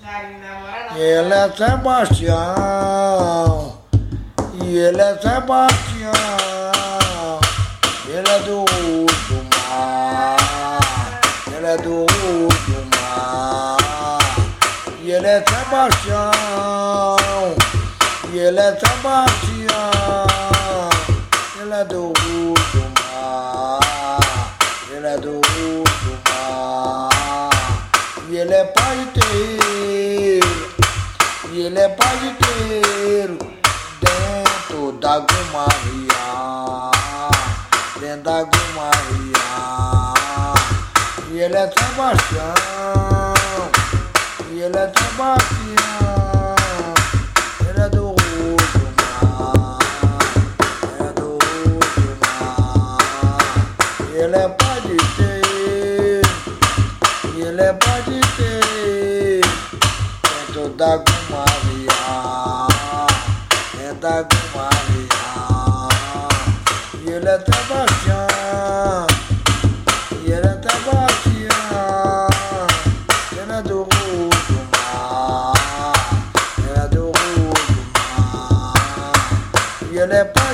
Ele é Sebastião, e ele é Sebastião, ele é do outro mar, ele é do outro mar, e ele é Sebastião, e ele é Sebastião, ele é do outro mar, ele é do outro mar, e ele é paiteiro, e ele é paiteiro dentro da Gumaria, dentro da Gumaria, e ele é Sebastião, e ele é Sebastião, ele é do outro mar, ele é do outro mar, e ele é paiteiro, e ele é paiteiro dentro da Gumaria, dentro da Gumaria, e ele é Sebastião, e ele é Sebastião, ele é do outro mar, ele é do outro mar, e ele é